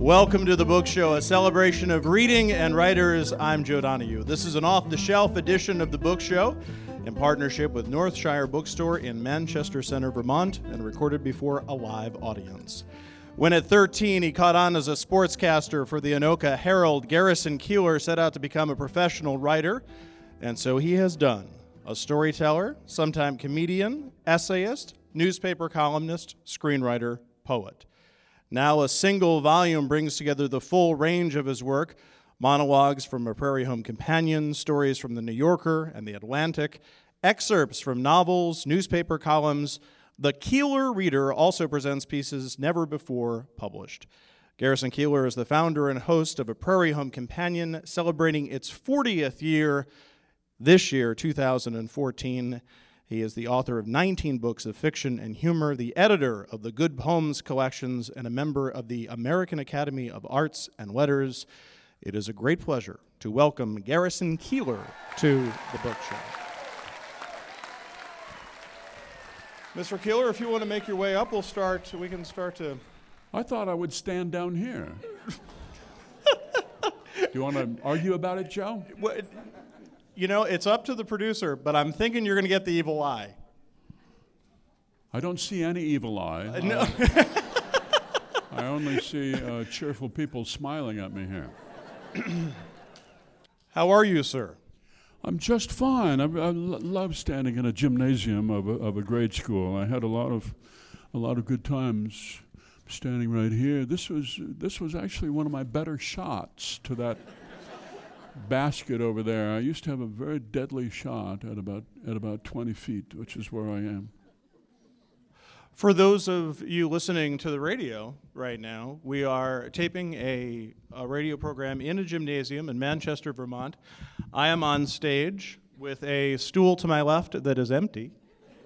Welcome to the Book Show, a celebration of reading and writers. I'm Joe Donahue. This is an off-the-shelf edition of the Book Show in partnership with Northshire Bookstore in Manchester Center, Vermont, and recorded before a live audience. When at 13, he caught on as a sportscaster for the Anoka Herald, Garrison Keillor set out to become a professional writer, and so he has done. A storyteller, sometime comedian, essayist, newspaper columnist, screenwriter, poet. Now a single volume brings together the full range of his work, monologues from A Prairie Home Companion, stories from The New Yorker and The Atlantic, excerpts from novels, newspaper columns. The Keillor Reader also presents pieces never before published. Garrison Keillor is the founder and host of A Prairie Home Companion, celebrating its 40th year this year, 2014. He is the author of 19 books of fiction and humor, the editor of the Good Poems collections, and a member of the American Academy of Arts and Letters. It is a great pleasure to welcome Garrison Keillor to the Book Show. Mr. Keillor, if you want to make your way up, we can start to... I thought I would stand down here. Do you want to argue about it, Joe? What? You know, it's up to the producer, but I'm thinking you're going to get the evil eye. I don't see any evil eye. No. I only see cheerful people smiling at me here. How are you, sir? I'm just fine. I love standing in a gymnasium of a grade school. I had a lot of good times standing right here. This was actually one of my better shots to that basket over there. I used to have a very deadly shot at about 20 feet, which is where I am. For those of you listening to the radio right now, we are taping a radio program in a gymnasium in Manchester, Vermont. I am on stage with a stool to my left that is empty.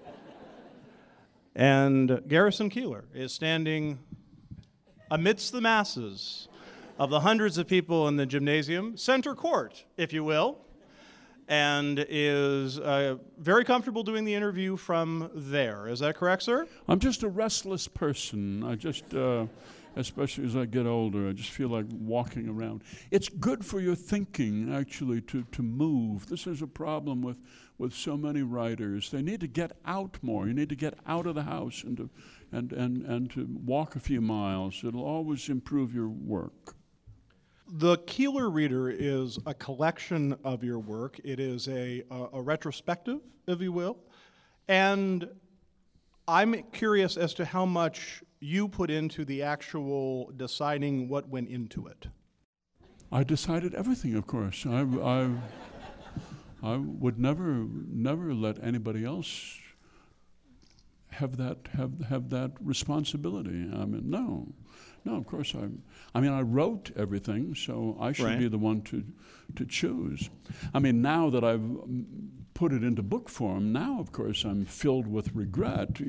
And Garrison Keillor is standing amidst the masses of the hundreds of people in the gymnasium, center court, if you will, and is very comfortable doing the interview from there. Is that correct, sir? I'm just a restless person. I just, especially as I get older, I just feel like walking around. It's good for your thinking, actually, to move. This is a problem with so many writers. They need to get out more. You need to get out of the house and to walk a few miles. It'll always improve your work. The Keillor Reader is a collection of your work. It is a retrospective, if you will. And I'm curious as to how much you put into the actual deciding what went into it. I decided everything, of course. I would never let anybody else have that responsibility. I mean, no, of course I wrote everything, so I should be the one to choose. I mean, now that I've put it into book form, now of course I'm filled with regret,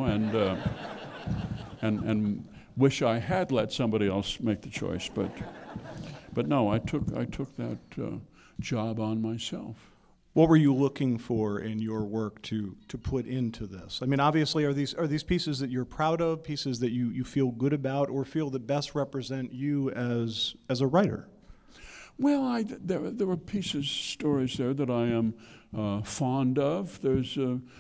and wish I had let somebody else make the choice. But no, I took that job on myself. What were you looking for in your work to put into this? I mean, obviously, are these pieces that you're proud of, pieces that you feel good about, or feel that best represent you as a writer? Well, there were stories there that I am fond of. There's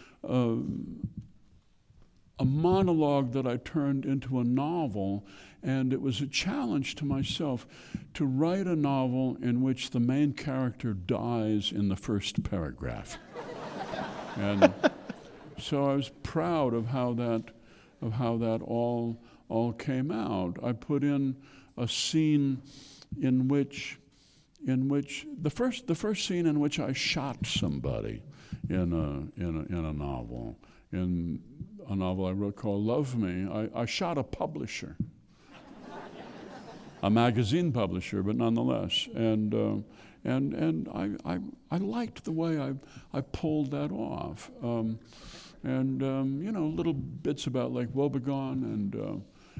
a monologue that I turned into a novel, and it was a challenge to myself to write a novel in which the main character dies in the first paragraph. And so I was proud of how that all came out. I put in a scene in which the first scene in which I shot somebody in a novel. In a novel I wrote called Love Me, I shot a publisher, a magazine publisher, but nonetheless. And I liked the way I pulled that off. Little bits about Lake Wobegon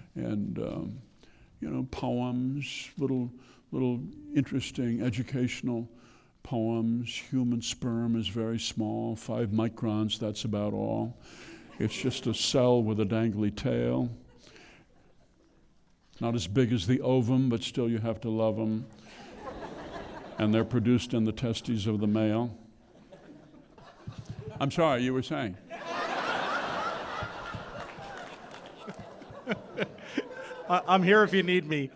and poems, little interesting educational poems. Human sperm is very small, 5 microns, that's about all. It's just a cell with a dangly tail. Not as big as the ovum, but still you have to love them. And they're produced in the testes of the male. I'm sorry, you were saying? I'm here if you need me.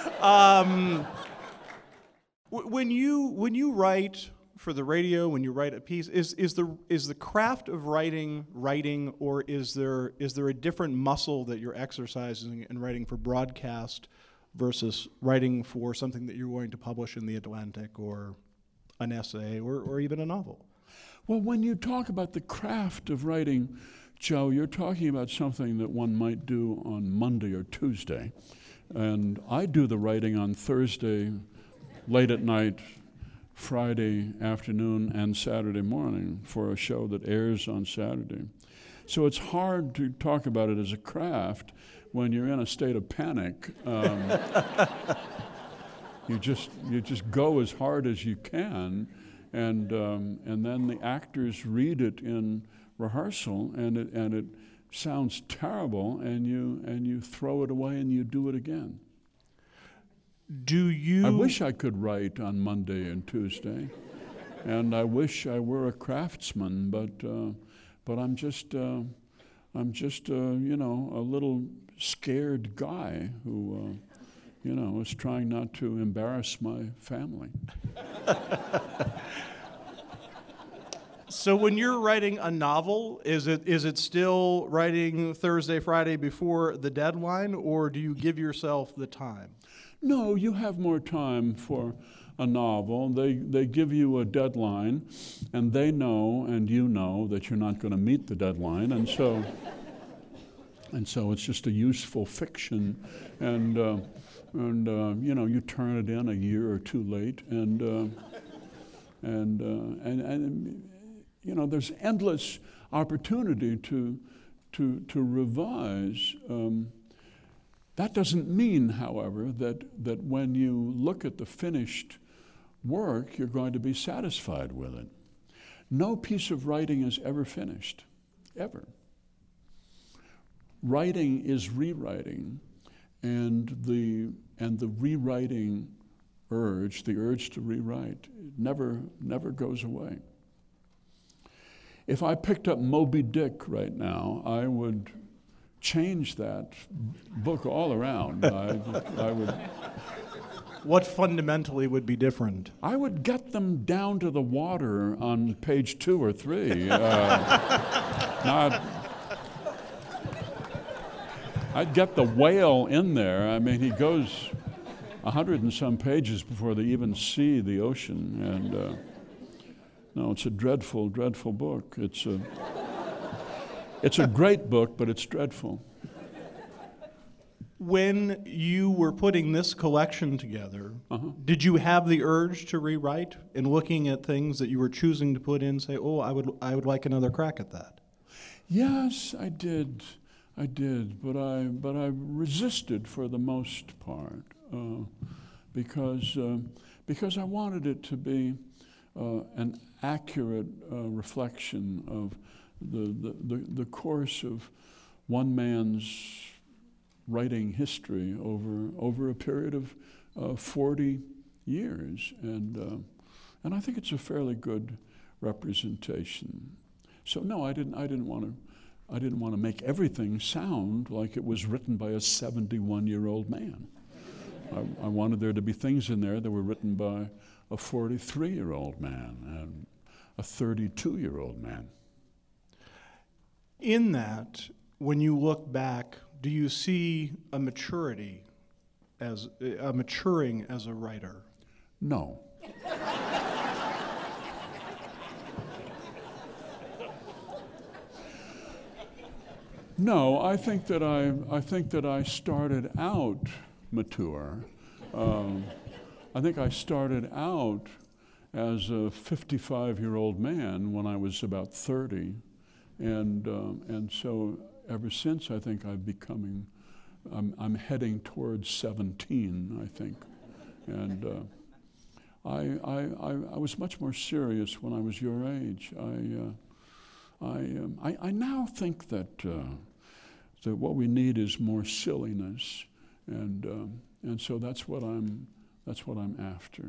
When you write for the radio, when you write a piece, is the craft of writing, or is there a different muscle that you're exercising in writing for broadcast versus writing for something that you're going to publish in the Atlantic or an essay or even a novel? Well, when you talk about the craft of writing, Joe, you're talking about something that one might do on Monday or Tuesday. And I do the writing on Thursday, late at night, Friday afternoon, and Saturday morning for a show that airs on Saturday. So it's hard to talk about it as a craft when you're in a state of panic. You just go as hard as you can, and then the actors read it in rehearsal, and it sounds terrible, and you throw it away and you do it again. I wish I could write on Monday and Tuesday, and I wish I were a craftsman, but I'm just a little scared guy who is trying not to embarrass my family. So when you're writing a novel, is it still writing Thursday, Friday before the deadline, or do you give yourself the time? No, you have more time for a novel. They give you a deadline, and they know and you know that you're not going to meet the deadline, and so it's just a useful fiction, and you turn it in a year or two late, and there's endless opportunity to revise. That doesn't mean, however, that when you look at the finished work, you're going to be satisfied with it. No piece of writing is ever finished, ever. Writing is rewriting, and the rewriting urge, the urge to rewrite, never goes away. If I picked up Moby Dick right now, I would change that book all around. I would. What fundamentally would be different? I would get them down to the water on page 2 or 3. I'd get the whale in there. I mean, he goes 100 and some pages before they even see the ocean. And no, it's a dreadful, dreadful book. It's a great book, but it's dreadful. When you were putting this collection together, did you have the urge to rewrite, in looking at things that you were choosing to put in, say, "Oh, I would like another crack at that"? Yes, I did, but I resisted for the most part because I wanted it to be an accurate reflection of the course of one man's writing history over a period of 40 years, and I think it's a fairly good representation. So no, I didn't want to make everything sound like it was written by a 71-year-old man. I wanted there to be things in there that were written by a 43-year-old man and a 32-year-old man. In that, when you look back, do you see a maturing as a writer? No. No, I think that I started out mature. I think I started out as a 55-year-old man when I was about 30, and so ever since I think I'm heading towards 17, I think, and I was much more serious when I was your age. I now think that what we need is more silliness And so that's what I'm after.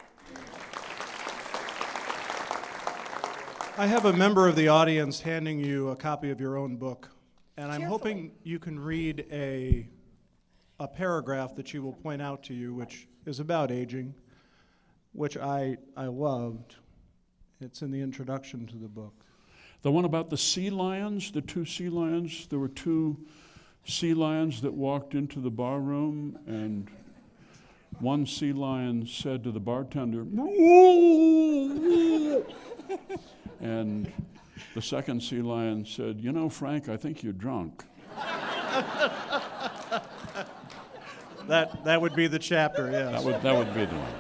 I have a member of the audience handing you a copy of your own book, and I'm Careful. hoping you can read a paragraph that she will point out to you, which is about aging, which I loved. It's in the introduction to the book. The one about the sea lions, the two sea lions, there were two sea lions that walked into the bar room, and one sea lion said to the bartender, and the second sea lion said, "You know, Frank, I think you're drunk." That would be the chapter, yes. That would be the one.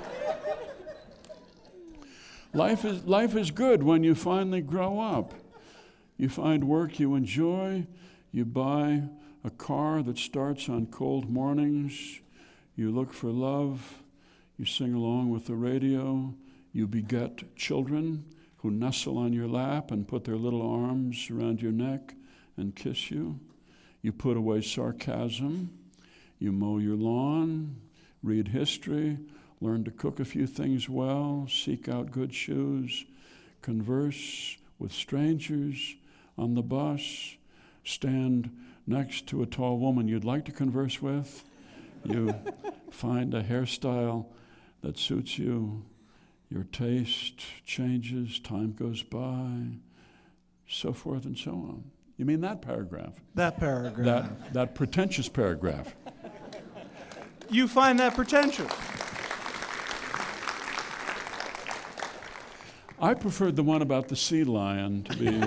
Life is good when you finally grow up. You find work you enjoy. You buy a car that starts on cold mornings. You look for love. You sing along with the radio. You beget children who nestle on your lap and put their little arms around your neck and kiss you. You put away sarcasm. You mow your lawn, read history, learn to cook a few things well, seek out good shoes, converse with strangers on the bus, stand next to a tall woman you'd like to converse with. You find a hairstyle that suits you. Your taste changes, time goes by, so forth and so on. You mean that paragraph? That paragraph. That pretentious paragraph. You find that pretentious. I preferred the one about the sea lion to be.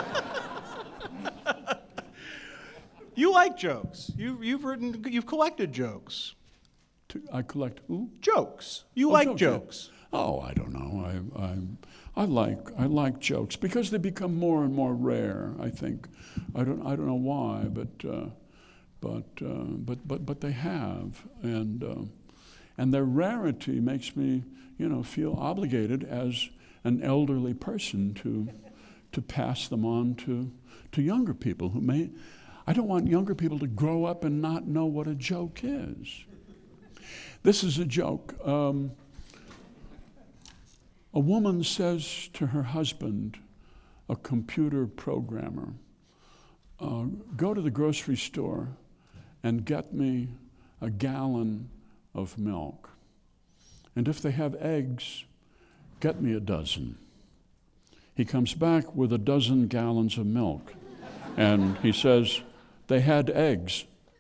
You like jokes. You've collected jokes. I collect who? Jokes. You Oh, like jokes, yeah. jokes. Oh, I don't know. I like jokes because they become more and more rare. I think. I don't know why, but they have, and their rarity makes me, feel obligated as an elderly person to pass them on to younger people who may. I don't want younger people to grow up and not know what a joke is. This is a joke. A woman says to her husband, a computer programmer, go to the grocery store and get me a gallon of milk. And if they have eggs, get me a dozen. He comes back with a dozen gallons of milk. And he says, they had eggs.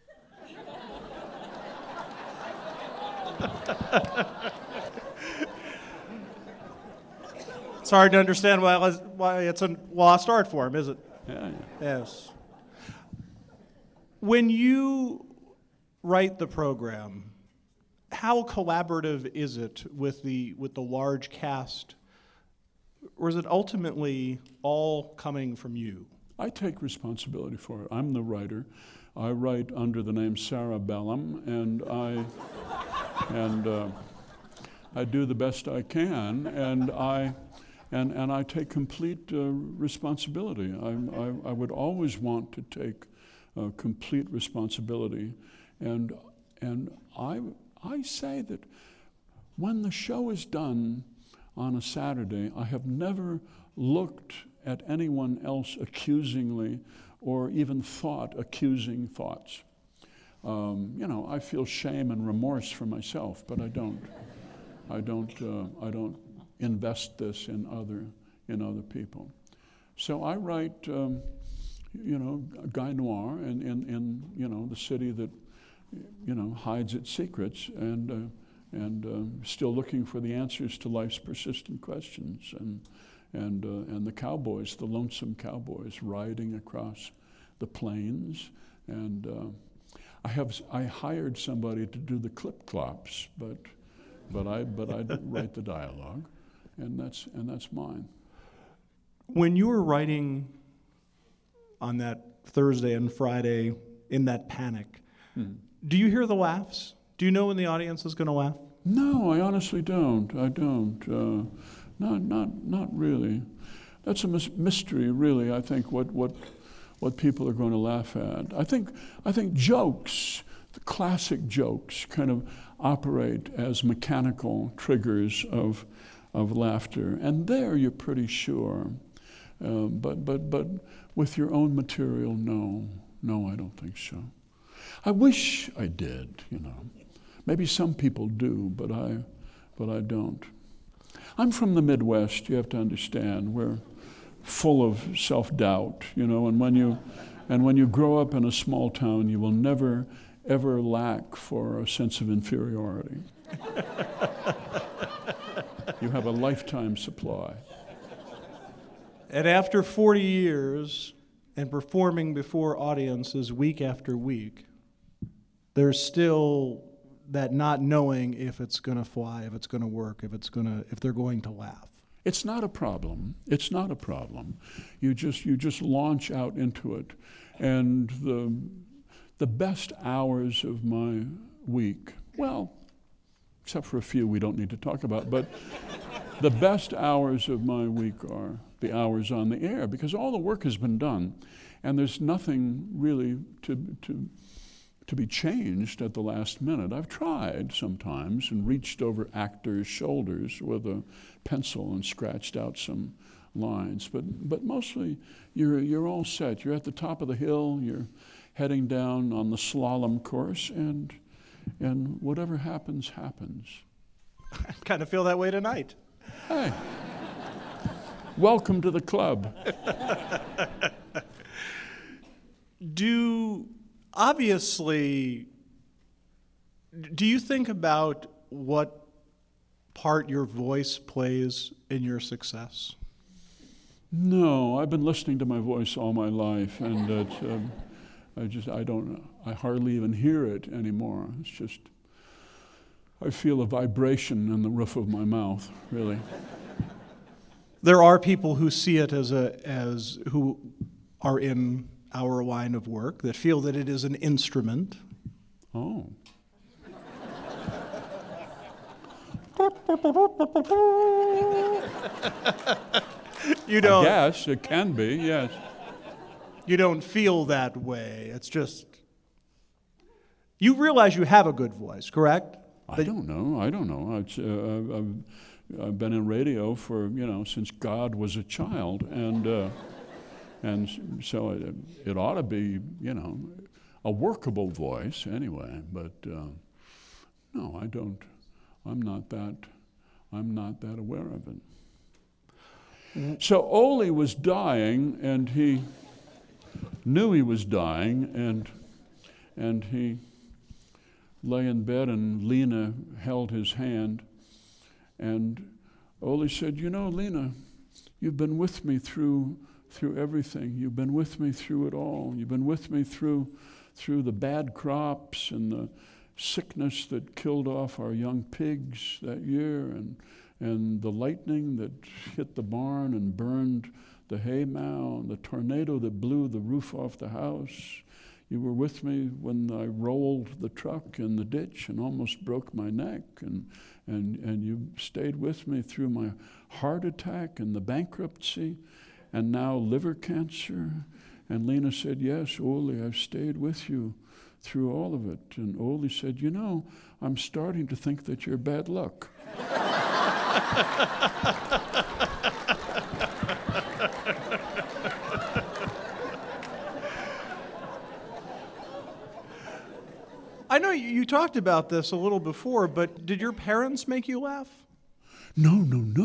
It's hard to understand why it's a lost art form, is it? Yeah. Yes. When you write the program, how collaborative is it with the large cast, or is it ultimately all coming from you? I take responsibility for it. I'm the writer. I write under the name Sarah Bellum, and I do the best I can, and I take complete responsibility. I would always want to take complete responsibility, and I say that when the show is done on a Saturday, I have never looked at anyone else accusingly or even thought accusing thoughts. I feel shame and remorse for myself, but I don't invest this in other people. So I write, Guy Noir in the city that, hides its secrets and still looking for the answers to life's persistent questions, and the cowboys, the lonesome cowboys riding across the plains, and I hired somebody to do the clip-clops, but I write the dialogue, and that's mine. When you were writing on that Thursday and Friday in that panic, do you hear the laughs? Do you know when the audience is going to laugh? No, I honestly don't. I don't. Not really. That's a mystery, really. I think what people are going to laugh at. I think jokes the classic jokes kind of operate as mechanical triggers of laughter. And there you're pretty sure. But with your own material, no, I don't think so. I wish I did, Maybe some people do, but I don't. I'm from the Midwest, you have to understand. We're full of self-doubt, and when you grow up in a small town, you will never, ever lack for a sense of inferiority. You have a lifetime supply. And after 40 years and performing before audiences week after week, there's still that not knowing if it's going to fly, if it's going to work, if they're going to laugh. It's not a problem. It's not a problem. You just launch out into it. And the best hours of my week, well, except for a few we don't need to talk about, but the best hours of my week are the hours on the air, because all the work has been done, and there's nothing really to be changed at the last minute. I've tried sometimes and reached over actors' shoulders with a pencil and scratched out some lines, but mostly you're all set. You're at the top of the hill, you're heading down on the slalom course, and whatever happens, happens. I kind of feel that way tonight. Hey, welcome to the club. Obviously, do you think about what part your voice plays in your success? No, I've been listening to my voice all my life, and I hardly even hear it anymore. It's just, I feel a vibration in the roof of my mouth, really. There are people who see it as who are in our line of work that feel that it is an instrument. Oh. You don't. Yes, it can be, yes. You don't feel that way. It's just, you realize you have a good voice, correct? I don't know. I've been in radio for, since God was a child, and so it ought to be, a workable voice anyway. But no, I don't. I'm not that aware of it. So Ole was dying, and he knew he was dying, and he lay in bed, and Lena held his hand, and Ole said, Lena, you've been with me through everything. You've been with me through it all. You've been with me through the bad crops and the sickness that killed off our young pigs that year, and the lightning that hit the barn and burned the hay mow, and the tornado that blew the roof off the house. You were with me when I rolled the truck in the ditch and almost broke my neck, and you stayed with me through my heart attack and the bankruptcy, and now liver cancer. And Lena said, yes, Ole, I've stayed with you through all of it. And Ole said, I'm starting to think that you're bad luck. I know you talked about this a little before, but did your parents make you laugh? No.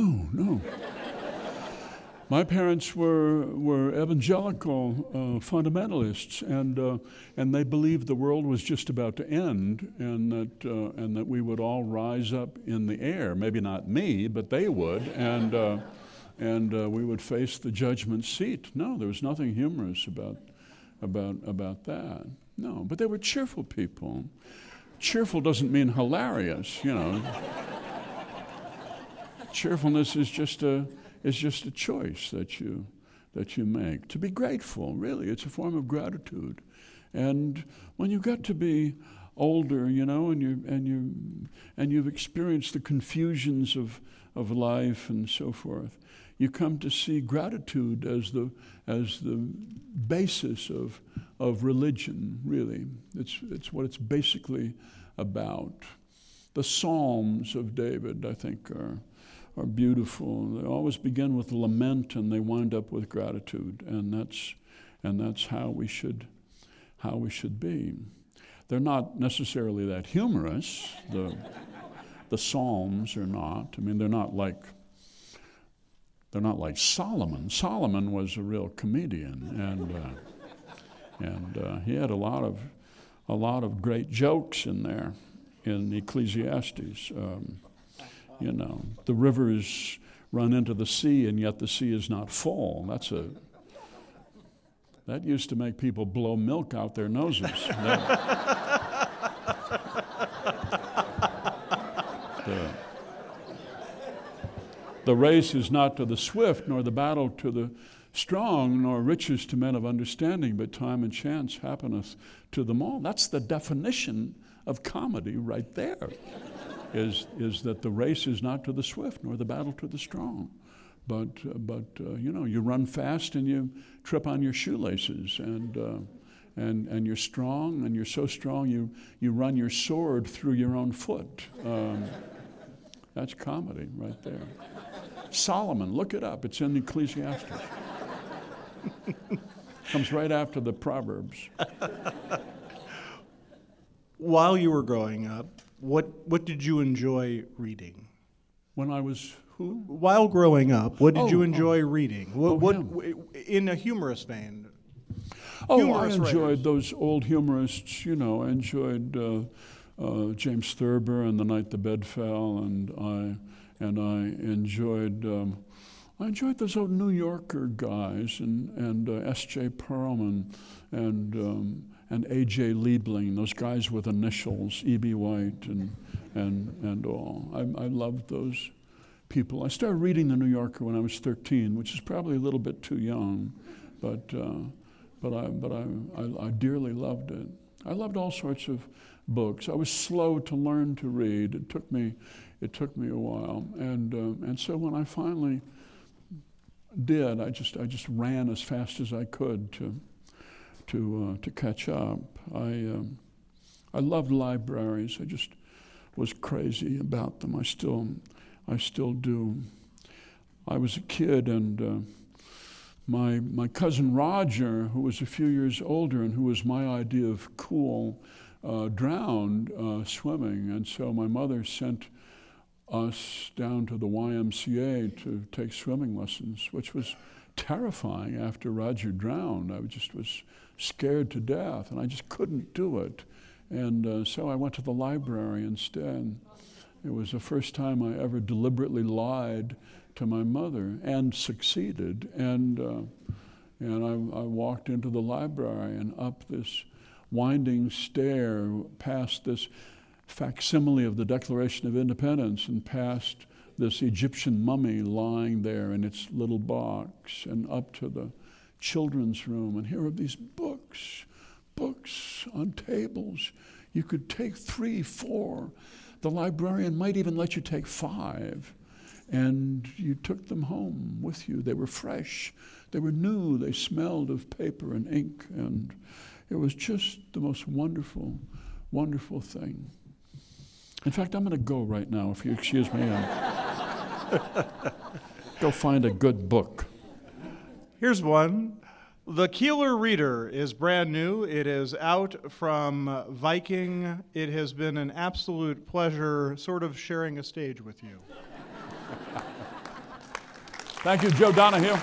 My parents were evangelical fundamentalists, and they believed the world was just about to end, and that we would all rise up in the air. Maybe not me, but they would, and we would face the judgment seat. No, there was nothing humorous about that. No, but they were cheerful people. Cheerful doesn't mean hilarious, Cheerfulness is just a choice that you make. To be grateful, really, it's a form of gratitude. And when you get to be older, and you've experienced the confusions of life and so forth, you come to see gratitude as the basis of religion, really. It's what it's basically about. The Psalms of David, I think, are beautiful. They always begin with lament and they wind up with gratitude, and that's how we should be. They're not necessarily that humorous. The Psalms are not. I mean, they're not like Solomon. Solomon was a real comedian, and he had a lot of great jokes in there in Ecclesiastes. The rivers run into the sea, and yet the sea is not full. That used to make people blow milk out their noses. The race is not to the swift, nor the battle to the strong, nor riches to men of understanding, but time and chance happeneth to them all. That's the definition of comedy right there, is that the race is not to the swift, nor the battle to the strong. But you run fast and you trip on your shoelaces, and you're strong, and you're so strong you run your sword through your own foot. That's comedy right there. Solomon, look it up. It's in Ecclesiastes. Comes right after the Proverbs. While you were growing up, what did you enjoy reading? When I was who? While growing up, what did you enjoy reading? What in a humorous vein? I enjoyed those old humorists. I enjoyed James Thurber and The Night the Bed Fell, and I enjoyed those old New Yorker guys, and S.J. Perelman and A.J. Liebling, those guys with initials, E.B. White and all. I loved those people. I started reading The New Yorker when I was 13, which is probably a little bit too young, but I dearly loved it. I loved all sorts of books. I was slow to learn to read. It took me a while, and so when I finally did, I just ran as fast as I could to catch up. I loved libraries. I just was crazy about them. I still do. I was a kid, and my cousin Roger, who was a few years older and who was my idea of cool, drowned swimming, and so my mother sent us down to the YMCA to take swimming lessons, which was terrifying after Roger drowned. I just was scared to death, and I just couldn't do it. And so I went to the library instead. It was the first time I ever deliberately lied to my mother and succeeded. And I walked into the library and up this winding stair past this facsimile of the Declaration of Independence and past this Egyptian mummy lying there in its little box, and up to the children's room. And here are these books on tables. You could take 3, 4. The librarian might even let you take 5. And you took them home with you. They were fresh. They were new. They smelled of paper and ink. And it was just the most wonderful, wonderful thing. In fact, I'm going to go right now, if you excuse me. Go find a good book. Here's one. The Keeler Reader is brand new. It is out from Viking. It has been an absolute pleasure sort of sharing a stage with you. Thank you, Joe Donahue.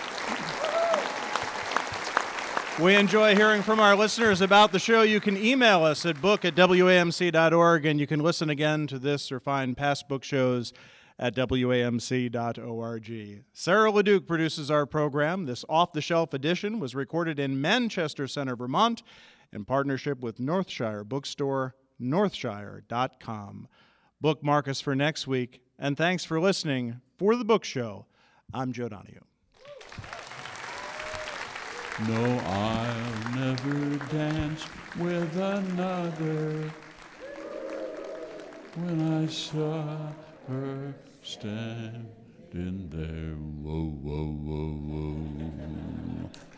We enjoy hearing from our listeners about the show. You can email us at book@wamc.org, and you can listen again to this or find past book shows at wamc.org. Sarah LeDuc produces our program. This off-the-shelf edition was recorded in Manchester Center, Vermont, in partnership with Northshire Bookstore, northshire.com. Bookmark us for next week, and thanks for listening. For The Book Show, I'm Joe Donahue. No, I'll never dance with another. When I saw her standing in there. Whoa, whoa, whoa, whoa.